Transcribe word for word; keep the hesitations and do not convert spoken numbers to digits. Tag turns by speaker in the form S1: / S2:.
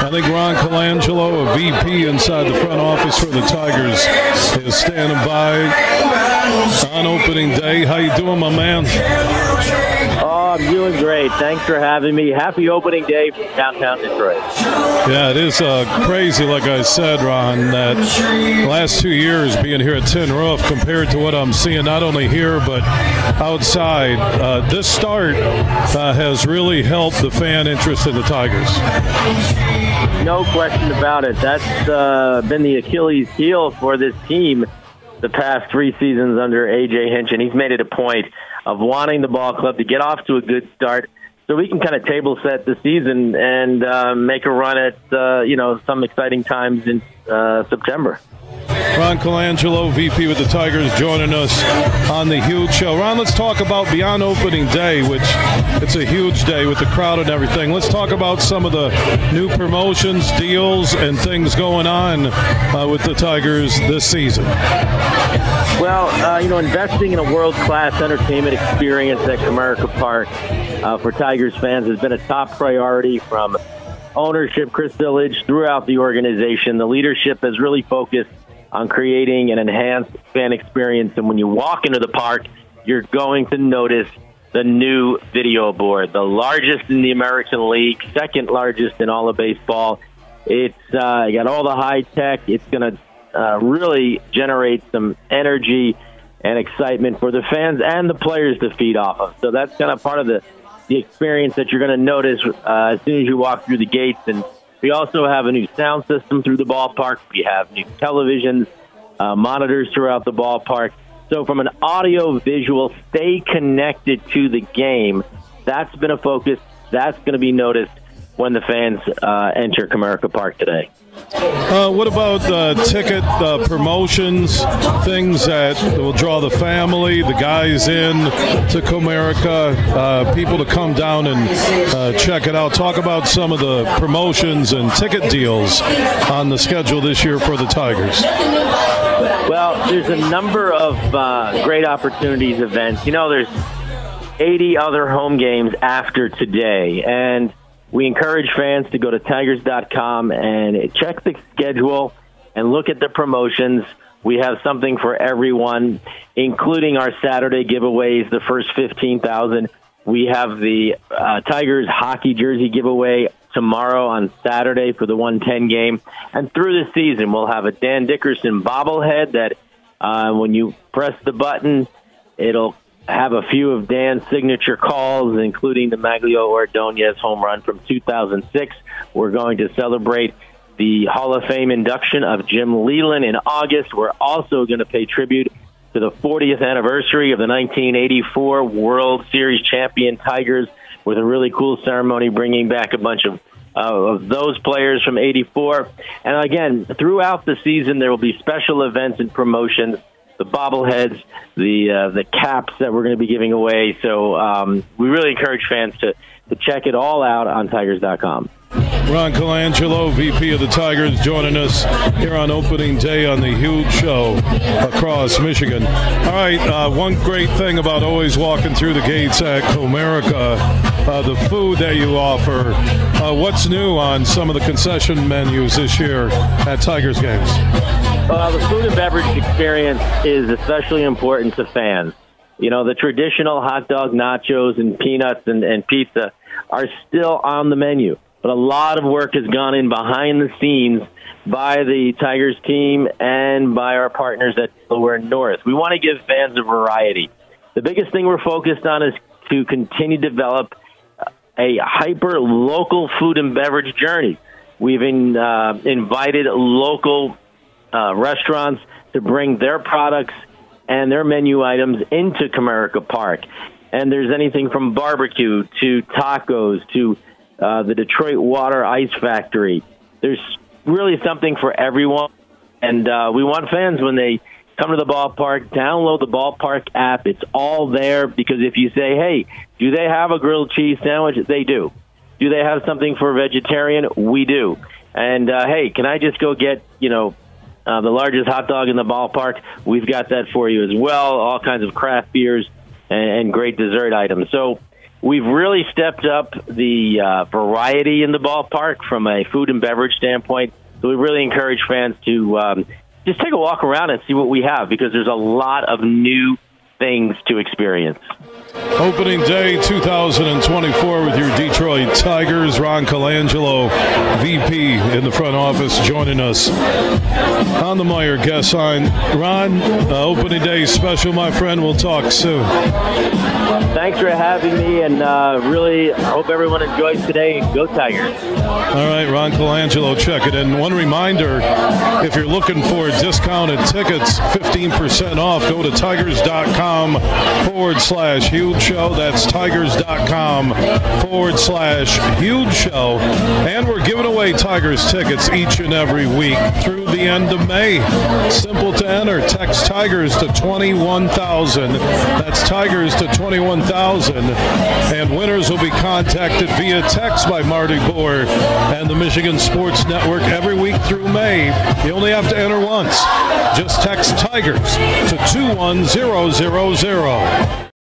S1: I think Ron Colangelo, a V P inside the front office for the Tigers, is standing by on opening day. How you doing, my man?
S2: Oh, I'm doing great. Thanks for having me. Happy opening day from downtown Detroit.
S1: Yeah, it is uh, crazy, like I said, Ron, that the last two years being here at Tin Roof compared to what I'm seeing not only here but outside, uh, this start uh, has really helped the fan interest in the Tigers.
S2: No question about it. That's uh, been the Achilles heel for this team the past three seasons under A J Hinch, and he's made it a point of wanting the ball club to get off to a good start so we can kind of table set the season and uh, make a run at, uh, you know, some exciting times in uh, September.
S1: Ron Colangelo, V P with the Tigers, joining us on the Huge Show. Ron, let's talk about beyond opening day, which it's a huge day with the crowd and everything. Let's talk about some of the new promotions, deals, and things going on uh, with the Tigers this season.
S2: Well, uh, you know, investing in a world-class entertainment experience at Comerica Park uh, for Tigers fans has been a top priority from ownership, Chris Ilitch, throughout the organization. The leadership has really focused on creating an enhanced fan experience. And when you walk into the park, you're going to notice the new video board, the largest in the American League, second largest in all of baseball. It's uh, got all the high tech. It's going to uh, really generate some energy and excitement for the fans and the players to feed off of. So that's kind of part of the, the experience that you're going to notice uh, as soon as you walk through the gates. And we also have a new sound system through the ballpark. We have new televisions, uh, monitors throughout the ballpark. So from an audio-visual, stay connected to the game. That's been a focus. That's going to be noticed when the fans uh, enter Comerica Park today.
S1: Uh, what about uh, ticket uh, promotions, things that will draw the family, the guys in to Comerica, uh, people to come down and uh, check it out? Talk about some of the promotions and ticket deals on the schedule this year for the Tigers.
S2: Well, there's a number of uh, great opportunities, events. You know, there's eighty other home games after today, and we encourage fans to go to Tigers dot com and check the schedule and look at the promotions. We have something for everyone, including our Saturday giveaways, the first fifteen thousand. We have the uh, Tigers hockey jersey giveaway tomorrow on Saturday for the one ten game. And through the season, we'll have a Dan Dickerson bobblehead that uh, when you press the button, it'll have a few of Dan's signature calls, including the Maglio Ordonez home run from two thousand six. We're going to celebrate the Hall of Fame induction of Jim Leyland in August. We're also going to pay tribute to the fortieth anniversary of the nineteen eighty-four World Series champion Tigers with a really cool ceremony bringing back a bunch of uh, of those players from eighty-four. And again, throughout the season, there will be special events and promotions, the bobbleheads, the uh, the caps that we're going to be giving away. So um, we really encourage fans to, to check it all out on Tigers dot com.
S1: Ron Colangelo, V P of the Tigers, joining us here on opening day on the Huge Show across Michigan. All right, uh, one great thing about always walking through the gates at Comerica, uh, the food that you offer. Uh, what's new on some of the concession menus this year at Tigers games?
S2: Well, the food and beverage experience is especially important to fans. You know, the traditional hot dog, nachos, and peanuts and, and pizza are still on the menu. But a lot of work has gone in behind the scenes by the Tigers team and by our partners at Delaware North. We want to give fans a variety. The biggest thing we're focused on is to continue to develop a hyper-local food and beverage journey. We've in, uh, invited local uh, restaurants to bring their products and their menu items into Comerica Park. And there's anything from barbecue to tacos to Uh, the Detroit Water Ice Factory. There's really something for everyone. And uh, we want fans, when they come to the ballpark, download the ballpark app. It's all there, because if you say, hey, do they have a grilled cheese sandwich? They do. Do they have something for a vegetarian? We do. And, uh, hey, can I just go get, you know, uh, the largest hot dog in the ballpark? We've got that for you as well. All kinds of craft beers and, and great dessert items. So we've really stepped up the uh, variety in the ballpark from a food and beverage standpoint. So we really encourage fans to um, just take a walk around and see what we have, because there's a lot of new things to experience.
S1: Opening day two thousand twenty-four with your Detroit Tigers. Ron Colangelo, V P in the front office, joining us on the Meijer guest line. Ron, uh, opening day special, my friend. We'll talk soon.
S2: Thanks for having me, and uh, really hope everyone enjoys today. Go Tigers.
S1: All right, Ron Colangelo, check it in. One reminder, if you're looking for discounted tickets, fifteen percent off, go to tigers.com forward slash huge show. That's tigers.com forward slash huge show. And we're giving away Tigers tickets each and every week through the end of May. Simple to enter. Text Tigers to twenty-one thousand. That's Tigers to twenty-one thousand. And winners will be contacted via text by Marty Boer and the Michigan Sports Network every week through May. You only have to enter once. Just text Tigers to two one zero zero zero.